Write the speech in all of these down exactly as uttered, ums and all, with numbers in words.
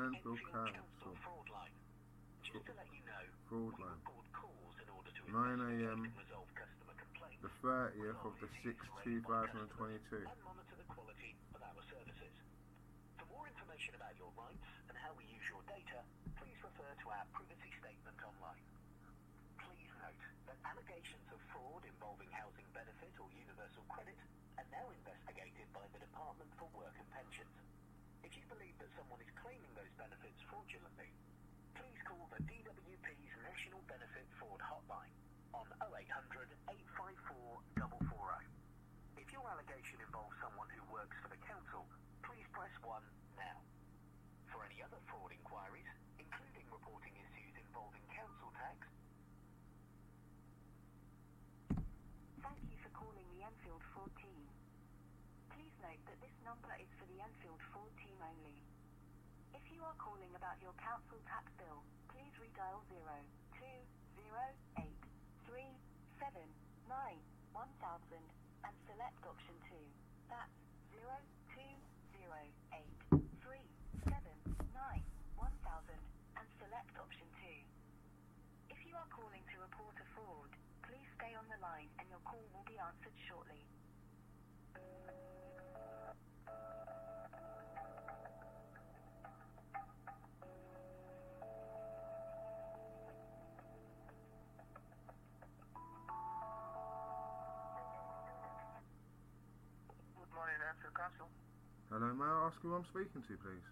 Enfield Council Council. fraud line. Just to let you know, Fraud we line. record calls in order to nine investigate a.m. and resolve customer complaints, the thirtieth of the sixth, two thousand twenty-two. and monitor the quality of our services. For more information about your rights and how we use your data, please refer to our privacy statement online. Please note that allegations of fraud involving housing benefit or universal credit are now investigated by the Department for Work and Pensions. If you believe that someone is claiming those benefits fraudulently, please call the D W P's National Benefit Fraud Hotline on oh eight hundred, eight five four, four four oh. If your allegation involves someone who works for the council, please press one now. For any other fraud inquiries, including reporting issues involving council tax. Thank you for calling the Enfield Fraud team. Please note that this number is for the Enfield Fraud team only. If you are calling about your council tax bill, please redial zero two zero eight three seven nine one thousand and select option two. That's zero two zero eight three seven nine one thousand and select option two. If you are calling to report a fraud, please stay on the line and your call will be answered shortly. Good morning, Enfield Council. Hello, may I ask who I'm speaking to, please?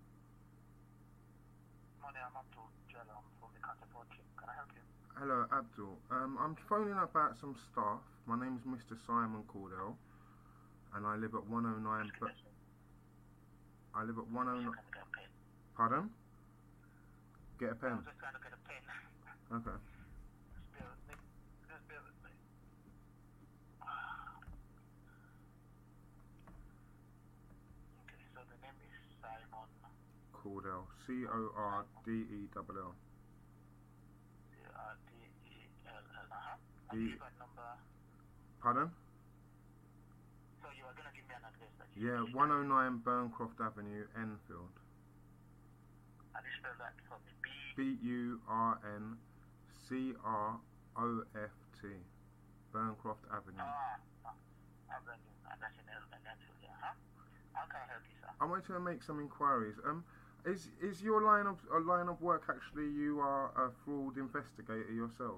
Morning, I'm Abdul Jalal from the Council Fraud team. Can I help you? Hello, Abdul. Um, I'm phoning about some staff. My name's Mister Simon Cordell, and I live at one oh nine. But I live at one oh nine. Get a pen. Pardon? Get a I pen. was just trying to get a pen. Okay. Just bear with me. Just bear with me. Okay, so the name is Simon. Cordell. C O R D E L L. C R D E L L. Uh-huh. D- And you got number. Pardon? So you are going to give me an address that you Yeah, one oh nine Burncroft Avenue, Enfield. How do you spell that for me? B. B U R N C R O F T. Burncroft Avenue. Ah, ah, Avenue. And that's in El- in Enfield, yeah, huh? How can I help you, sir? I want to make some inquiries. Um, is is your line of a line of work actually you are a fraud investigator yourself?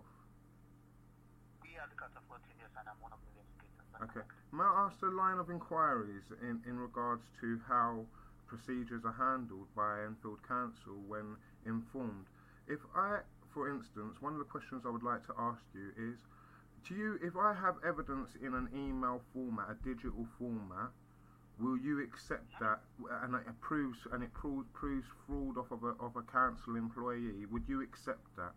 We are the Council Fraud team, yes, and I'm one of the investigators. That's Okay. correct. May I ask the line of inquiries in, in regards to how procedures are handled by Enfield Council when informed? If I, for instance, one of the questions I would like to ask you is, do you, if I have evidence in an email format, a digital format, will you accept that and it approves and it proves, proves fraud off of a of a council employee? Would you accept that?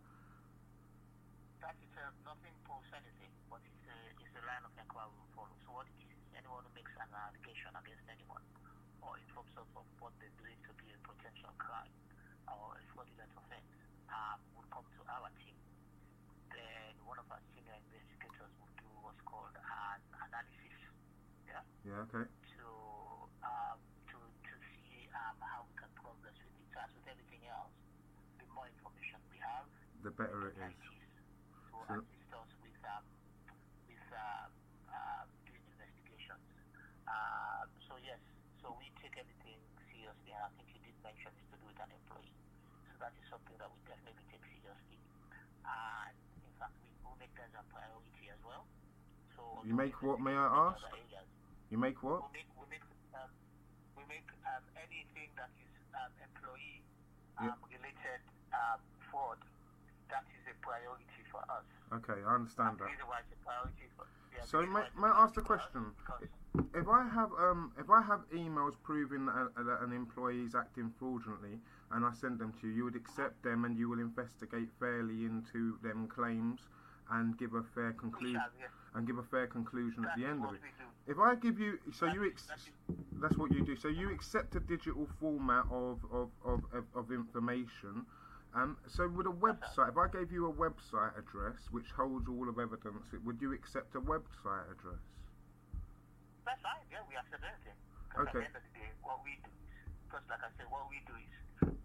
That is uh, nothing posts anything, but it's a, it's a line of inquiry we follow. So what it is, anyone who makes an allegation against anyone or informs us of what they believe to be a potential crime or a fraudulent offense um, would come to our team. Then one of our senior investigators will do what's called an analysis. Yeah. Yeah. Okay. To um, to to see um, how we can progress with it. So as with everything else, the more information we have, The better it is. to So- assist us with um, with um, uh, doing investigations. Uh, so yes, so we take everything seriously, and I think you did mention is to do with an employee. So that is something that we definitely take seriously, and in fact we will make that a priority as well. So You make what, may I ask? other areas, You make what? we make we make um, we make um, anything that is um, employee Yeah. um, related um, fraud. That is a priority for us. Okay, I understand The that. reason why it's a priority for yeah, So the reason may, why it's a may I ask the priority question? for us is If I have um if I have emails proving that, uh, that an employee is acting fraudulently and I send them to you, you would accept them and you will investigate fairly into them claims and give a fair because conclusion we shall, yes. and give a fair conclusion at That the is end of what it. we do. If I give you, so That you is- ex- that is- that's what you do. So you accept a digital format of of, of, of, of information. Um, so with a website, if I gave you a website address which holds all of evidence, would you accept a website address? That's fine. Yeah, we accept anything. Because Okay. at the end of the day, what we do is, because like I said, what we do is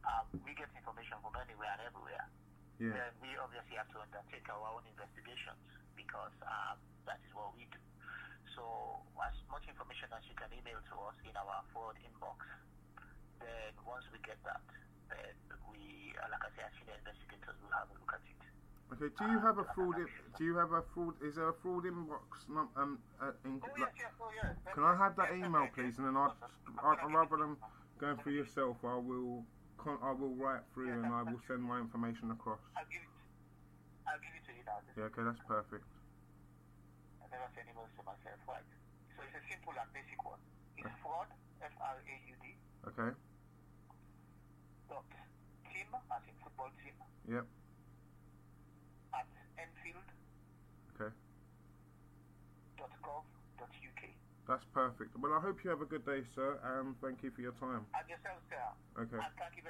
um, we get information from anywhere and everywhere. Yeah. Then we obviously have to undertake our own investigations because um, that is what we do. So as much information as you can email to us in our forward inbox, then once we get that, then we, uh, like I say, as senior investigators will have a look at it. Okay. Do you Um, have a to fraud? analyze In, do you have a fraud? Is there a fraud inbox? Num, um. Uh, in, Oh yes, yes, oh yes. Can I have that Yes, email, yes, please? yes. And then I'd, I'm I'd gonna rather give than it- going through yourself, I will. Con- I will write through and I will send my information across. I'll give it. I'll give it to you now. Yeah. Okay. That's perfect. I never send emails to myself, right? So it's a simple and basic one. It's fraud, F R A U D, Okay. dot team, as in football team, Yep. at enfield Okay. dot gov dot U K. That's perfect. Well, I hope you have a good day, sir, and thank you for your time. And yourself, sir. Okay. And thank you very